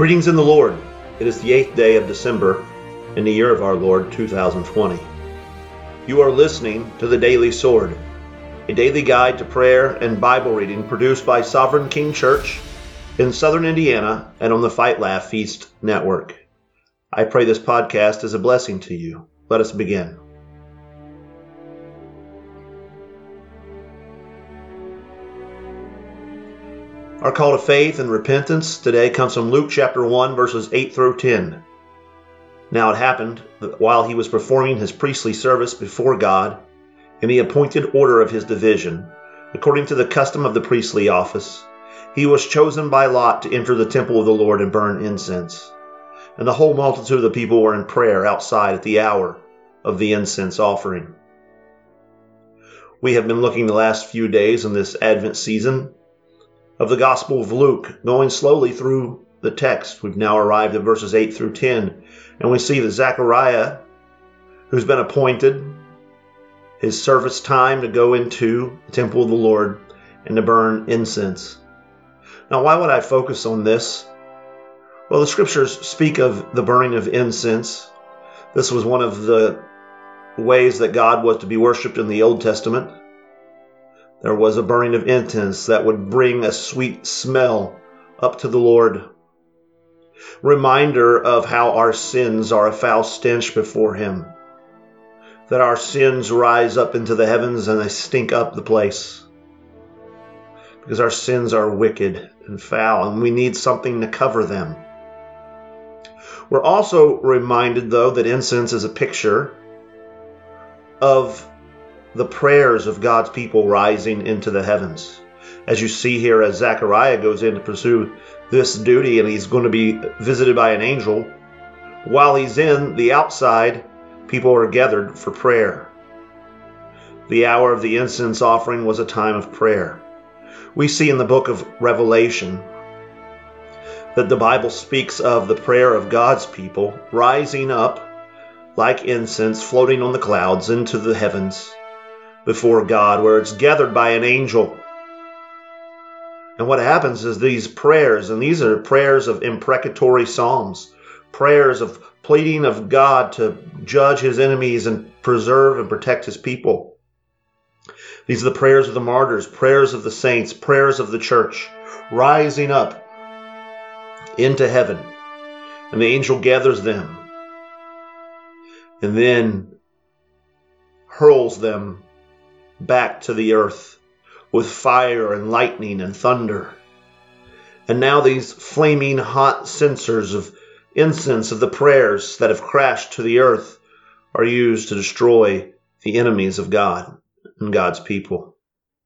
Greetings in the Lord. It is the 8th day of December in the year of our Lord 2020. You are listening to The Daily Sword, a daily guide to prayer and Bible reading produced by Sovereign King Church in Southern Indiana and on the Fight Laugh Feast Network. I pray this podcast is a blessing to you. Let us begin. Our call to faith and repentance today comes from Luke chapter 1, verses 8 through 10. Now it happened that while he was performing his priestly service before God in the appointed order of his division, according to the custom of the priestly office, he was chosen by lot to enter the temple of the Lord and burn incense. And the whole multitude of the people were in prayer outside at the hour of the incense offering. We have been looking the last few days in this Advent season of the Gospel of Luke, going slowly through the text. We've now arrived at verses 8 through 10, and we see that Zechariah, who's been appointed his service time to go into the temple of the Lord and to burn incense. Now, why would I focus on this? Well, the scriptures speak of the burning of incense. This was one of the ways that God was to be worshipped in the Old Testament. There was a burning of incense that would bring a sweet smell up to the Lord. Reminder of how our sins are a foul stench before Him. That our sins rise up into the heavens and they stink up the place. Because our sins are wicked and foul and we need something to cover them. We're also reminded, though, that incense is a picture of the prayers of God's people rising into the heavens. As you see here, as Zechariah goes in to pursue this duty and he's going to be visited by an angel, while he's in the outside, people are gathered for prayer. The hour of the incense offering was a time of prayer. We see in the book of Revelation that the Bible speaks of the prayer of God's people rising up like incense floating on the clouds into the heavens before God, where it's gathered by an angel. And what happens is these prayers, and these are prayers of imprecatory psalms, prayers of pleading of God to judge his enemies and preserve and protect his people. These are the prayers of the martyrs, prayers of the saints, prayers of the church, rising up into heaven. And the angel gathers them and then hurls them back to the earth with fire and lightning and thunder. And now these flaming hot censers of incense of the prayers that have crashed to the earth are used to destroy the enemies of God and God's people.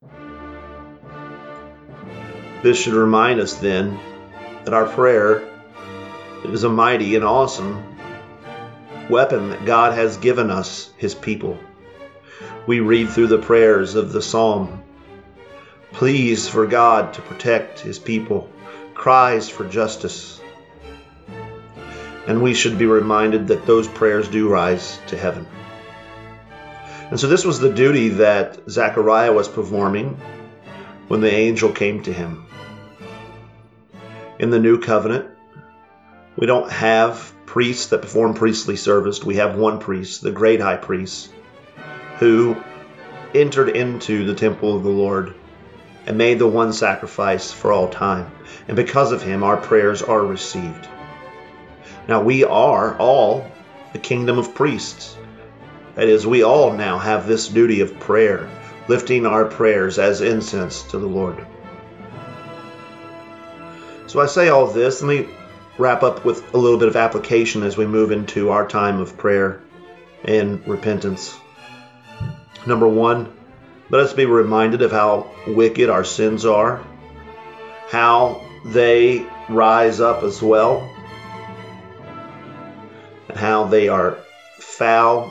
This should remind us then that our prayer is a mighty and awesome weapon that God has given us, his people. We read through the prayers of the psalm, pleas for God to protect his people, cries for justice. And we should be reminded that those prayers do rise to heaven. And so this was the duty that Zechariah was performing when the angel came to him. In the new covenant, we don't have priests that perform priestly service. We have one priest, the great high priest, who entered into the temple of the Lord and made the one sacrifice for all time. And because of him, our prayers are received. Now we are all the kingdom of priests. That is, we all now have this duty of prayer, lifting our prayers as incense to the Lord. So I say all this, let me wrap up with a little bit of application as we move into our time of prayer and repentance. Number one, let us be reminded of how wicked our sins are, how they rise up as well, and how they are foul.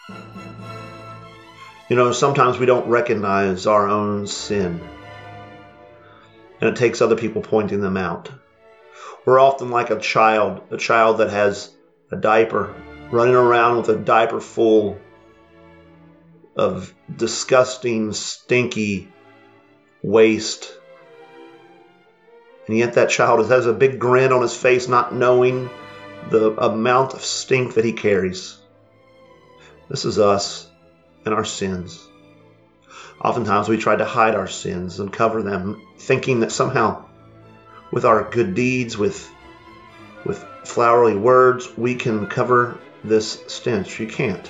You know, sometimes we don't recognize our own sin, and it takes other people pointing them out. We're often like a child that has a diaper, running around with a diaper full of disgusting, stinky waste. And yet that child has a big grin on his face, not knowing the amount of stink that he carries. This is us and our sins. Oftentimes we try to hide our sins and cover them, thinking that somehow with our good deeds, with flowery words, we can cover this stench. You can't.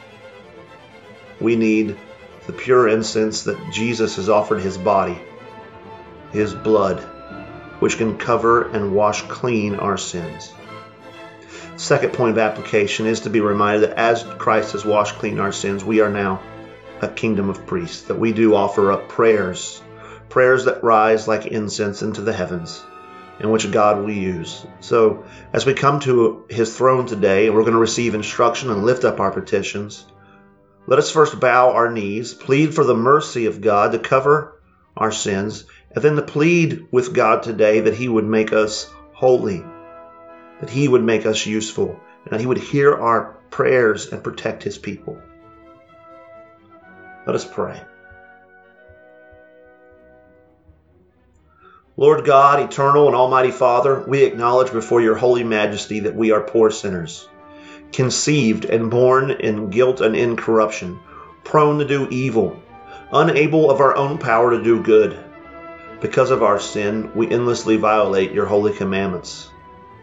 We need the pure incense that Jesus has offered his body, his blood, which can cover and wash clean our sins. Second point of application is to be reminded that as Christ has washed clean our sins, we are now a kingdom of priests, that we do offer up prayers that rise like incense into the heavens, in which God will use. So as we come to his throne today, we're going to receive instruction and lift up our petitions. Let us first bow our knees, plead for the mercy of God to cover our sins, and then to plead with God today that he would make us holy, that he would make us useful, and that he would hear our prayers and protect his people. Let us pray. Lord God, eternal and almighty Father, we acknowledge before your holy majesty that we are poor sinners, conceived and born in guilt and incorruption, prone to do evil, unable of our own power to do good. Because of our sin, we endlessly violate your holy commandments.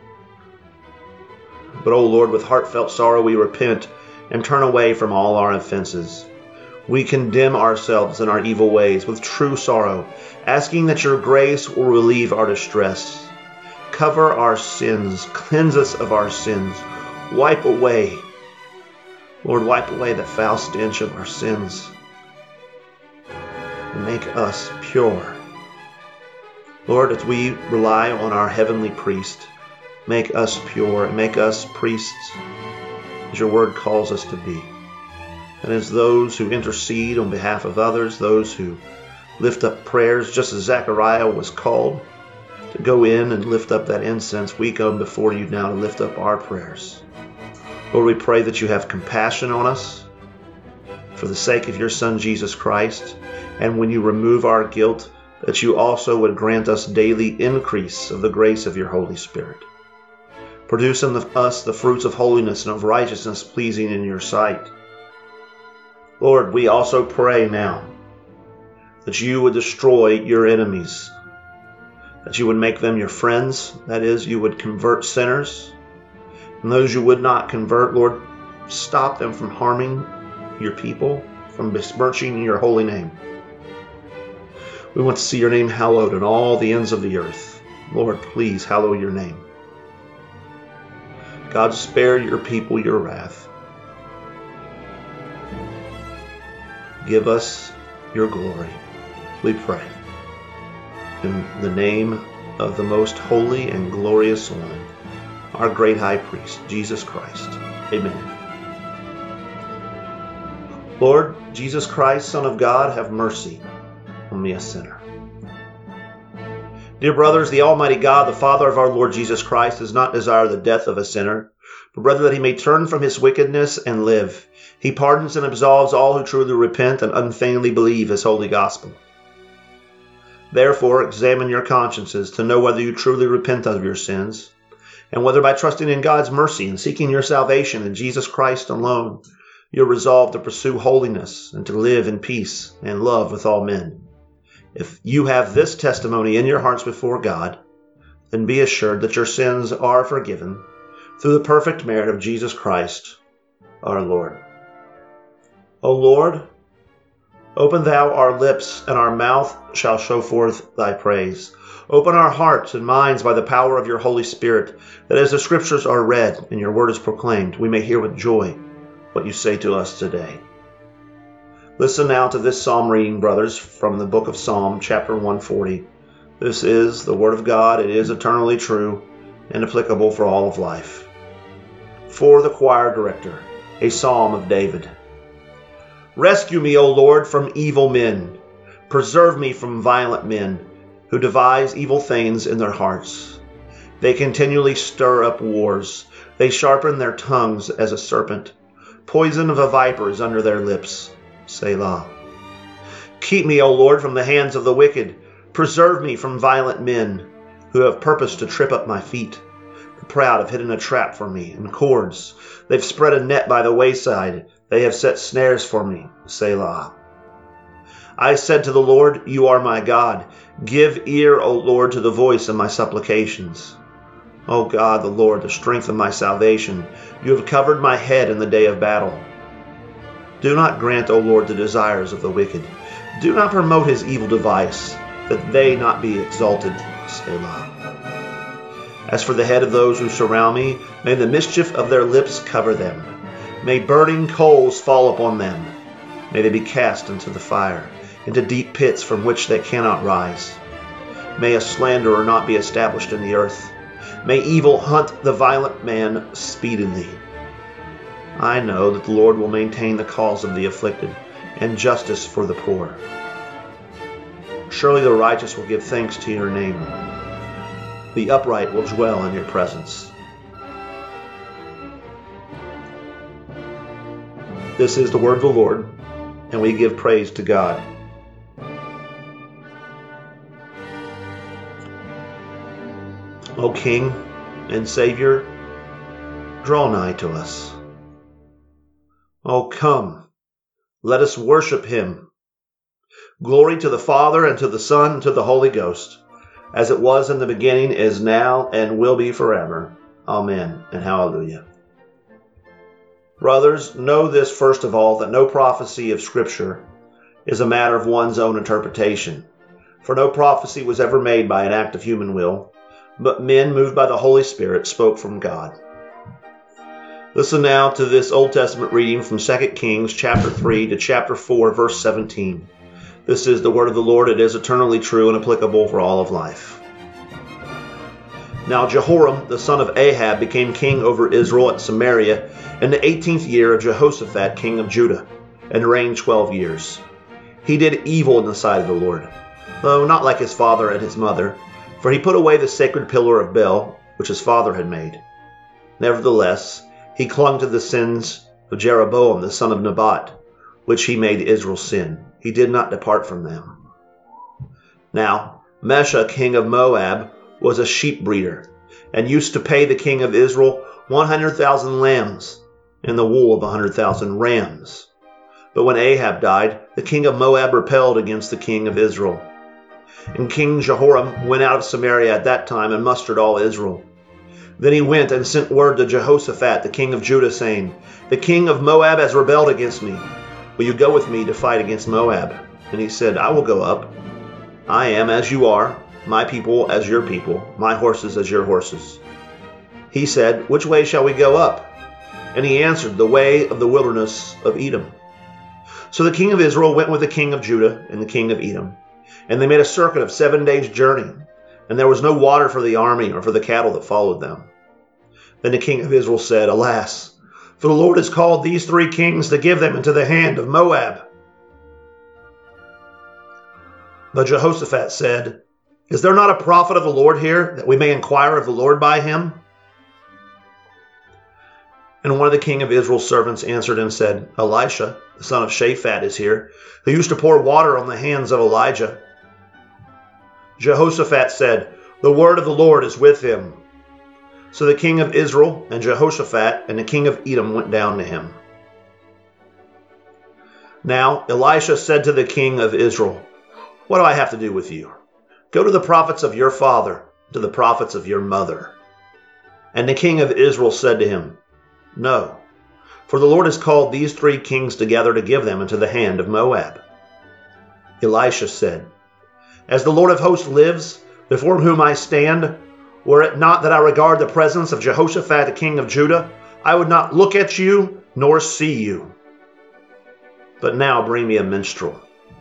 But, O Lord, with heartfelt sorrow we repent and turn away from all our offenses. We condemn ourselves and our evil ways with true sorrow, asking that your grace will relieve our distress. Cover our sins, cleanse us of our sins, wipe away, Lord, wipe away the foul stench of our sins, and make us pure. Lord, as we rely on our heavenly priest, make us pure and make us priests as your word calls us to be. And as those who intercede on behalf of others, those who lift up prayers, just as Zechariah was called to go in and lift up that incense, we come before you now to lift up our prayers. Lord, we pray that you have compassion on us for the sake of your Son, Jesus Christ. And when you remove our guilt, that you also would grant us daily increase of the grace of your Holy Spirit. Produce in us the fruits of holiness and of righteousness pleasing in your sight. Lord, we also pray now that you would destroy your enemies, that you would make them your friends, that is, you would convert sinners. And those you would not convert, Lord, stop them from harming your people, from besmirching your holy name. We want to see your name hallowed in all the ends of the earth. Lord, please hallow your name. God, spare your people your wrath. Give us your glory, we pray. In the name of the most holy and glorious one, our great high priest, Jesus Christ. Amen. Lord Jesus Christ, Son of God, have mercy on me, a sinner. Dear brothers, the Almighty God, the Father of our Lord Jesus Christ, does not desire the death of a sinner, but rather that he may turn from his wickedness and live. He pardons and absolves all who truly repent and unfeignedly believe his holy gospel. Therefore, examine your consciences to know whether you truly repent of your sins, and whether by trusting in God's mercy and seeking your salvation in Jesus Christ alone, you are resolved to pursue holiness and to live in peace and love with all men. If you have this testimony in your hearts before God, then be assured that your sins are forgiven through the perfect merit of Jesus Christ, our Lord. O Lord, open thou our lips, and our mouth shall show forth thy praise. Open our hearts and minds by the power of your Holy Spirit, that as the Scriptures are read and your word is proclaimed, we may hear with joy what you say to us today. Listen now to this psalm reading, brothers, from the book of Psalm, chapter 140. This is the word of God. It is eternally true and applicable for all of life. For the choir director, a psalm of David. Rescue me, O Lord, from evil men. Preserve me from violent men who devise evil things in their hearts. They continually stir up wars. They sharpen their tongues as a serpent. Poison of a viper is under their lips. Selah. Keep me, O Lord, from the hands of the wicked. Preserve me from violent men. who have purposed to trip up my feet. The proud have hidden a trap for me and cords. They've spread a net by the wayside. They have set snares for me. Selah. I said to the Lord, you are my God. Give ear, O Lord, to the voice of my supplications. O God, the Lord, the strength of my salvation, you have covered my head in the day of battle. Do not grant, O Lord, the desires of the wicked. Do not promote his evil device, that they not be exalted. Selah. As for the head of those who surround me, may the mischief of their lips cover them. May burning coals fall upon them. May they be cast into the fire, into deep pits from which they cannot rise. May a slanderer not be established in the earth. May evil hunt the violent man speedily. I know that the Lord will maintain the cause of the afflicted, and justice for the poor. Surely the righteous will give thanks to your name. The upright will dwell in your presence. This is the word of the Lord, and we give praise to God. O King and Savior, draw nigh to us. O come, let us worship him. Glory to the Father, and to the Son, and to the Holy Ghost, as it was in the beginning, is now, and will be forever. Amen, and hallelujah. Brothers, know this first of all, that no prophecy of Scripture is a matter of one's own interpretation. For no prophecy was ever made by an act of human will, but men moved by the Holy Spirit spoke from God. Listen now to this Old Testament reading from 2 Kings chapter 3 to chapter 4, verse 17. This is the word of the Lord. It is eternally true and applicable for all of life. Now Jehoram, the son of Ahab, became king over Israel at Samaria in the 18th year of Jehoshaphat, king of Judah, and reigned 12 years. He did evil in the sight of the Lord, though not like his father and his mother, for he put away the sacred pillar of Baal, which his father had made. Nevertheless, he clung to the sins of Jeroboam, the son of Nebat, which he made Israel sin. He did not depart from them. Now, Mesha, king of Moab, was a sheep breeder, and used to pay the king of Israel 100,000 lambs and the wool of 100,000 rams. But when Ahab died, the king of Moab rebelled against the king of Israel. And King Jehoram went out of Samaria at that time and mustered all Israel. Then he went and sent word to Jehoshaphat, the king of Judah, saying, The king of Moab has rebelled against me. Will you go with me to fight against Moab? And he said, I will go up. I am as you are, my people as your people, my horses as your horses. He said, Which way shall we go up? And he answered, The way of the wilderness of Edom. So the king of Israel went with the king of Judah and the king of Edom, and they made a circuit of 7 days' journey, and there was no water for the army or for the cattle that followed them. Then the king of Israel said, Alas, for the Lord has called these 3 kings to give them into the hand of Moab. But Jehoshaphat said, Is there not a prophet of the Lord here, that we may inquire of the Lord by him? And one of the king of Israel's servants answered and said, Elisha, the son of Shaphat, is here, who used to pour water on the hands of Elijah. Jehoshaphat said, The word of the Lord is with him. So the king of Israel and Jehoshaphat and the king of Edom went down to him. Now Elisha said to the king of Israel, What do I have to do with you? Go to the prophets of your father, to the prophets of your mother. And the king of Israel said to him, No, for the Lord has called these 3 kings together to give them into the hand of Moab. Elisha said, As the Lord of hosts lives, before whom I stand, were it not that I regard the presence of Jehoshaphat the king of Judah, I would not look at you nor see you. But now bring me a minstrel.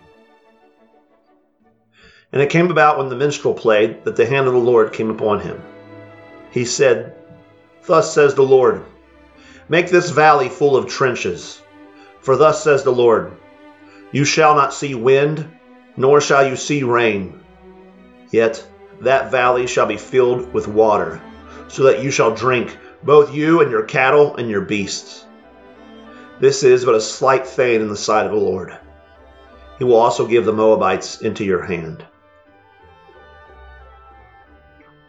And it came about when the minstrel played that the hand of the Lord came upon him. He said, Thus says the Lord, Make this valley full of trenches. For thus says the Lord, You shall not see wind, nor shall you see rain. Yet that valley shall be filled with water, so that you shall drink, both you and your cattle and your beasts. This is but a slight thing in the sight of the Lord. He will also give the Moabites into your hand.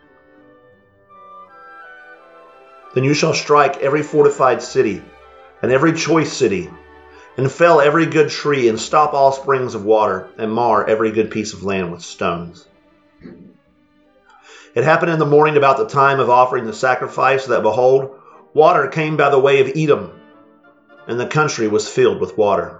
Then you shall strike every fortified city, and every choice city, and fell every good tree, and stop all springs of water, and mar every good piece of land with stones. It happened in the morning about the time of offering the sacrifice that, behold, water came by the way of Edom, and the country was filled with water.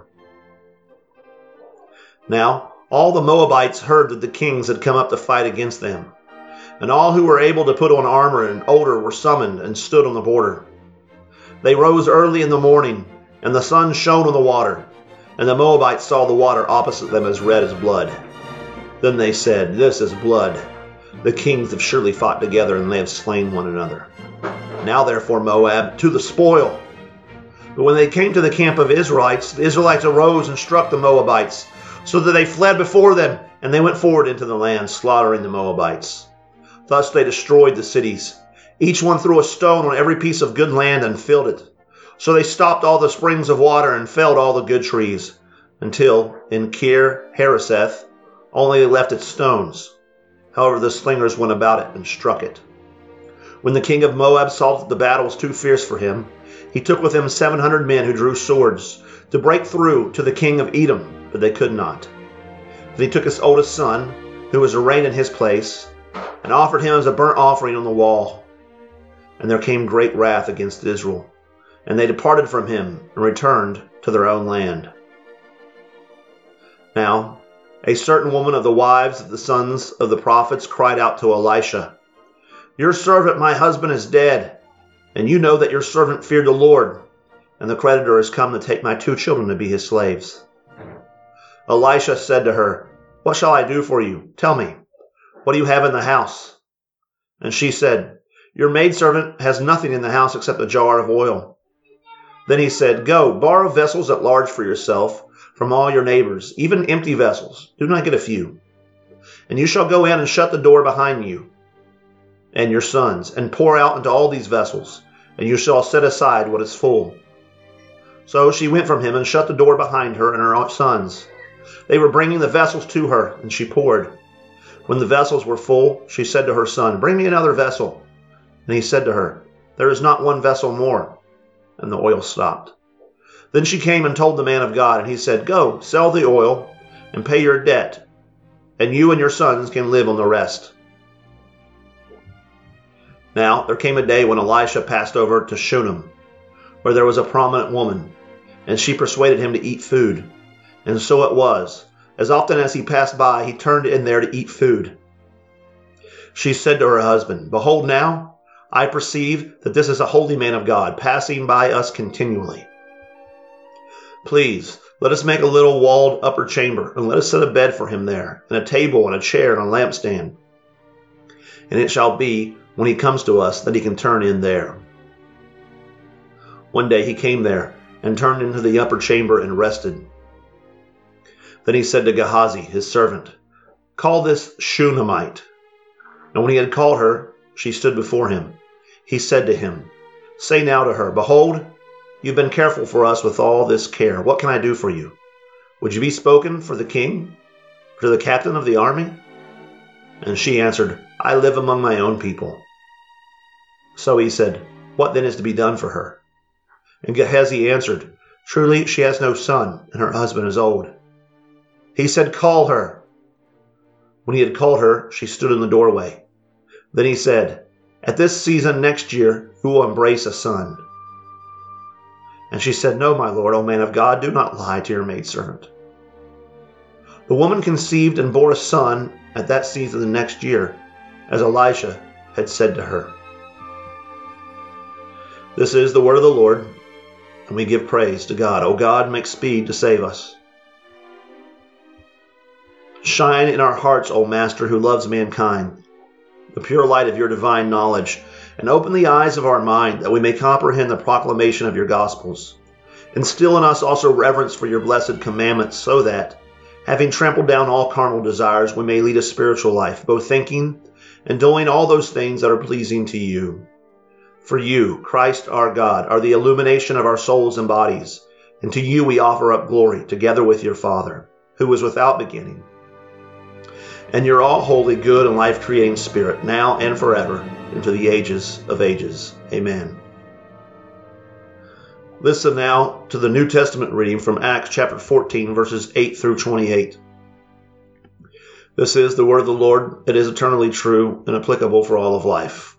Now all the Moabites heard that the kings had come up to fight against them, and all who were able to put on armor and older were summoned and stood on the border. They rose early in the morning, and the sun shone on the water, and the Moabites saw the water opposite them as red as blood. Then they said, "This is blood. The kings have surely fought together, and they have slain one another. Now therefore, Moab, to the spoil." But when they came to the camp of the Israelites arose and struck the Moabites, so that they fled before them, and they went forward into the land, slaughtering the Moabites. Thus they destroyed the cities. Each one threw a stone on every piece of good land and filled it. So they stopped all the springs of water and felled all the good trees, until in Kir Hareseth only they left its stones. However, the slingers went about it and struck it. When the king of Moab saw that the battle was too fierce for him, he took with him 700 men who drew swords to break through to the king of Edom, but they could not. Then he took his oldest son, who was arraigned in his place, and offered him as a burnt offering on the wall. And there came great wrath against Israel, and they departed from him and returned to their own land. Now a certain woman of the wives of the sons of the prophets cried out to Elisha, "Your servant, my husband, is dead, and you know that your servant feared the Lord, and the creditor has come to take my 2 children to be his slaves." Elisha said to her, "What shall I do for you? Tell me, what do you have in the house?" And she said, "Your maidservant has nothing in the house except a jar of oil." Then he said, "Go, borrow vessels at large for yourself from all your neighbors, even empty vessels. Do not get a few. And you shall go in and shut the door behind you and your sons, and pour out into all these vessels, and you shall set aside what is full." So she went from him and shut the door behind her and her sons. They were bringing the vessels to her, and she poured. When the vessels were full, she said to her son, "Bring me another vessel." And he said to her, "There is not one vessel more." And the oil stopped. Then she came and told the man of God, and he said, "Go, sell the oil and pay your debt, and you and your sons can live on the rest." Now there came a day when Elisha passed over to Shunem, where there was a prominent woman, and she persuaded him to eat food. And so it was, as often as he passed by, he turned in there to eat food. She said to her husband, "Behold, now I perceive that this is a holy man of God, passing by us continually. Please, let us make a little walled upper chamber, and let us set a bed for him there, and a table and a chair and a lampstand. And it shall be, when he comes to us, that he can turn in there." One day he came there, and turned into the upper chamber and rested. Then he said to Gehazi, his servant, "Call this Shunammite." And when he had called her, she stood before him. He said to him, "Say now to her, Behold, you've been careful for us with all this care. What can I do for you? Would you be spoken for the king, for the captain of the army?" And she answered, "I live among my own people." So he said, "What then is to be done for her?" And Gehazi answered, "Truly she has no son, and her husband is old." He said, "Call her." When he had called her, she stood in the doorway. Then he said, "At this season next year you will embrace a son." And she said, "No, my lord, O man of God, do not lie to your maidservant." The woman conceived and bore a son at that season the next year, as Elisha had said to her. This is the word of the Lord, and we give praise to God. O God, make speed to save us. Shine in our hearts, O Master, who loves mankind, the pure light of your divine knowledge, and open the eyes of our mind, that we may comprehend the proclamation of your gospels. Instill in us also reverence for your blessed commandments, so that, having trampled down all carnal desires, we may lead a spiritual life, both thinking and doing all those things that are pleasing to you. For you, Christ our God, are the illumination of our souls and bodies, and to you we offer up glory, together with your Father, who is without beginning. And your all holy, good, and life-creating Spirit, now and forever, into the ages of ages. Amen. Listen now to the New Testament reading from Acts chapter 14, verses 8 through 28. This is the word of the Lord. It is eternally true and applicable for all of life.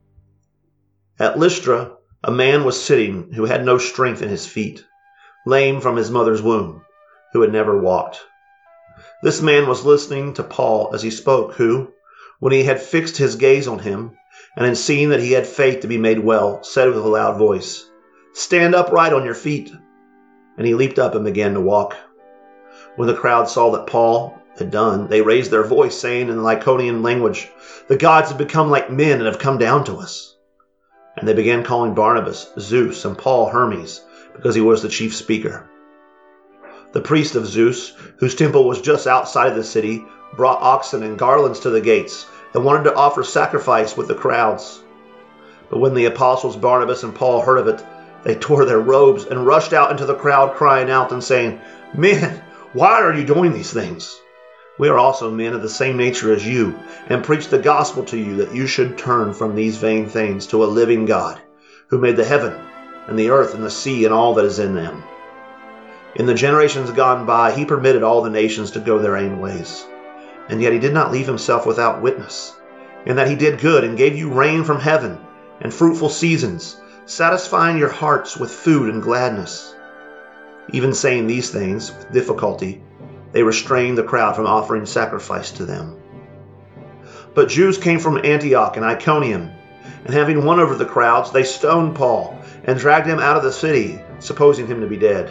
At Lystra, a man was sitting who had no strength in his feet, lame from his mother's womb, who had never walked. This man was listening to Paul as he spoke, who, when he had fixed his gaze on him, and had seen that he had faith to be made well, said with a loud voice, "Stand upright on your feet." And he leaped up and began to walk. When the crowd saw that Paul had done, they raised their voice, saying in the Lycaonian language, "The gods have become like men and have come down to us." And they began calling Barnabas Zeus and Paul Hermes, because he was the chief speaker. The priest of Zeus, whose temple was just outside of the city, brought oxen and garlands to the gates and wanted to offer sacrifice with the crowds. But when the apostles Barnabas and Paul heard of it, they tore their robes and rushed out into the crowd, crying out and saying, "Men, why are you doing these things? We are also men of the same nature as you, and preach the gospel to you that you should turn from these vain things to a living God, who made the heaven and the earth and the sea and all that is in them. In the generations gone by, he permitted all the nations to go their own ways. And yet he did not leave himself without witness, in that he did good and gave you rain from heaven and fruitful seasons, satisfying your hearts with food and gladness." Even saying these things with difficulty, they restrained the crowd from offering sacrifice to them. But Jews came from Antioch and Iconium, and having won over the crowds, they stoned Paul and dragged him out of the city, supposing him to be dead.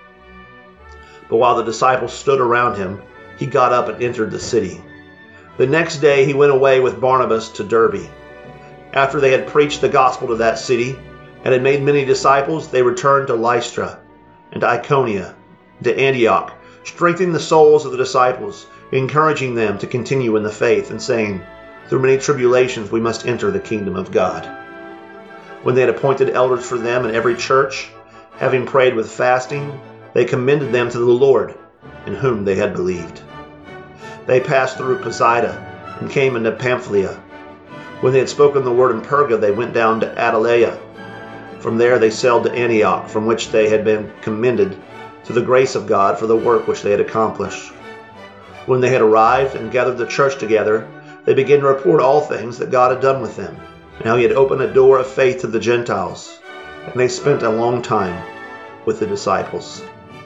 But while the disciples stood around him, he got up and entered the city. The next day he went away with Barnabas to Derbe. After they had preached the gospel to that city and had made many disciples, they returned to Lystra and to Iconium, to Antioch, strengthening the souls of the disciples, encouraging them to continue in the faith, and saying, "Through many tribulations we must enter the kingdom of God." When they had appointed elders for them in every church, having prayed with fasting, they commended them to the Lord, in whom they had believed. They passed through Pisidia and came into Pamphylia. When they had spoken the word in Perga, they went down to Attalia. From there they sailed to Antioch, from which they had been commended to the grace of God for the work which they had accomplished. When they had arrived and gathered the church together, they began to report all things that God had done with them, and how he had opened a door of faith to the Gentiles. And they spent a long time with the disciples.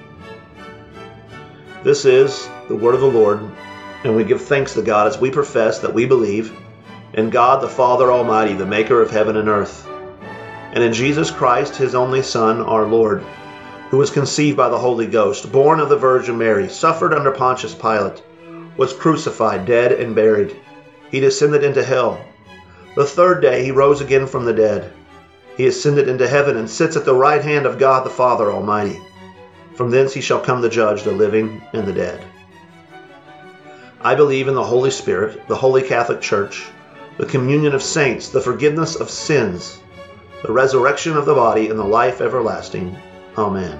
This is the word of the Lord, and we give thanks to God as we profess that we believe in God the Father Almighty, the maker of heaven and earth, and in Jesus Christ, his only Son, our Lord, who was conceived by the Holy Ghost, born of the Virgin Mary, suffered under Pontius Pilate, was crucified, dead, and buried. He descended into hell. The third day he rose again from the dead. He ascended into heaven and sits at the right hand of God the Father Almighty. From thence he shall come to judge the living and the dead. I believe in the Holy Spirit, the Holy Catholic Church, the communion of saints, the forgiveness of sins, the resurrection of the body, and the life everlasting. Amen.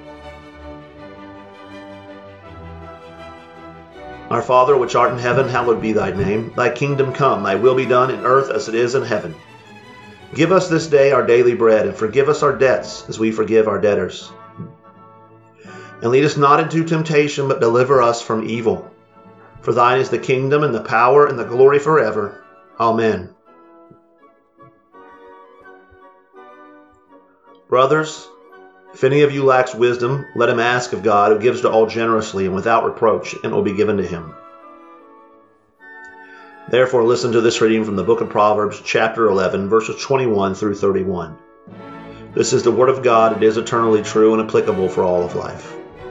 Our Father, which art in heaven, hallowed be thy name. Thy kingdom come, thy will be done in earth as it is in heaven. Give us this day our daily bread, and forgive us our debts as we forgive our debtors. And lead us not into temptation, but deliver us from evil. For thine is the kingdom and the power and the glory forever. Amen. Brothers, if any of you lacks wisdom, let him ask of God, who gives to all generously and without reproach, and it will be given to him. Therefore listen to this reading from the book of Proverbs, chapter 11, verses 21 through 31. This is the word of God. It is eternally true and applicable for all of life.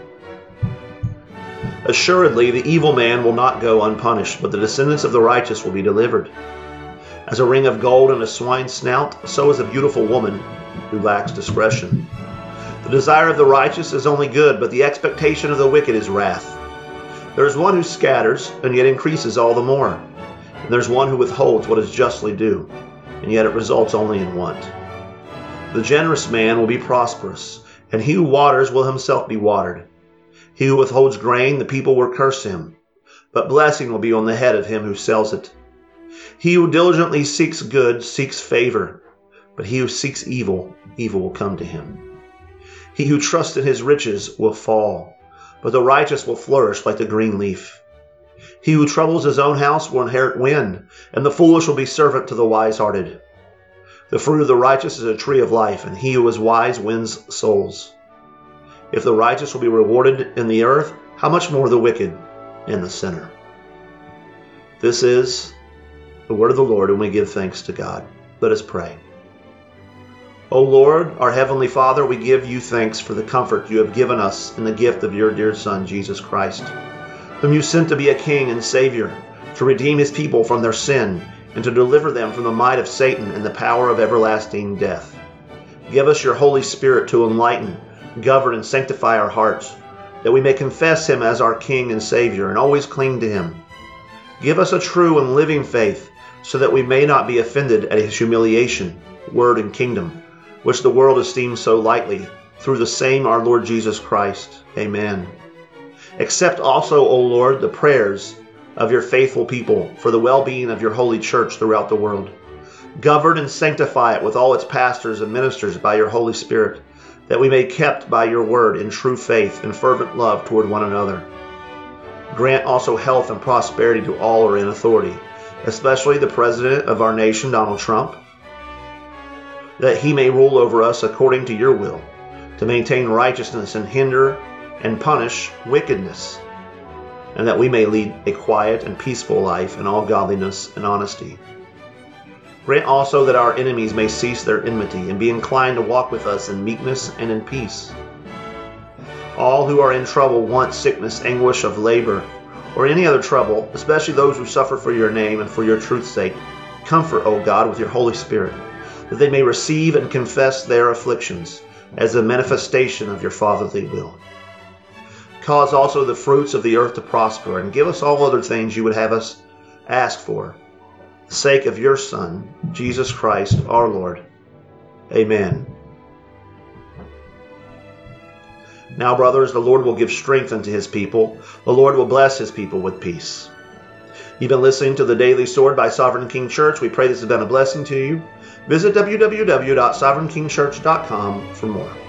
Assuredly, the evil man will not go unpunished, but the descendants of the righteous will be delivered. As a ring of gold in a swine's snout, so is a beautiful woman who lacks discretion. The desire of the righteous is only good, but the expectation of the wicked is wrath. There is one who scatters, and yet increases all the more. And there is one who withholds what is justly due, and yet it results only in want. The generous man will be prosperous, and he who waters will himself be watered. He who withholds grain, the people will curse him, but blessing will be on the head of him who sells it. He who diligently seeks good seeks favor, but he who seeks evil, evil will come to him. He who trusts in his riches will fall, but the righteous will flourish like the green leaf. He who troubles his own house will inherit wind, and the foolish will be servant to the wise-hearted. The fruit of the righteous is a tree of life, and he who is wise wins souls. If the righteous will be rewarded in the earth, how much more the wicked and the sinner? This is the word of the Lord, and we give thanks to God. Let us pray. O Lord, our heavenly Father, we give you thanks for the comfort you have given us in the gift of your dear Son, Jesus Christ, whom you sent to be a King and Savior, to redeem his people from their sin, and to deliver them from the might of Satan and the power of everlasting death. Give us your Holy Spirit to enlighten, govern, and sanctify our hearts, that we may confess him as our King and Savior and always cling to him. Give us a true and living faith, so that we may not be offended at his humiliation, word, and kingdom, which the world esteems so lightly, through the same our Lord Jesus Christ. Amen. Accept also, O Lord, the prayers of your faithful people for the well-being of your holy church throughout the world. Govern and sanctify it with all its pastors and ministers by your Holy Spirit, that we may be kept by your word in true faith and fervent love toward one another. Grant also health and prosperity to all who are in authority, especially the President of our nation, Donald Trump, that he may rule over us according to your will, to maintain righteousness and hinder and punish wickedness, and that we may lead a quiet and peaceful life in all godliness and honesty. Grant also that our enemies may cease their enmity and be inclined to walk with us in meekness and in peace. All who are in trouble, want, sickness, anguish of labor, or any other trouble, especially those who suffer for your name and for your truth's sake, comfort, O God, with your Holy Spirit, that they may receive and confess their afflictions as a manifestation of your fatherly will. Cause also the fruits of the earth to prosper, and give us all other things you would have us ask for the sake of your Son, Jesus Christ, our Lord. Amen. Now, brothers, the Lord will give strength unto his people. The Lord will bless his people with peace. You've been listening to The Daily Sword by Sovereign King Church. We pray this has been a blessing to you. Visit www.sovereignkingchurch.com for more.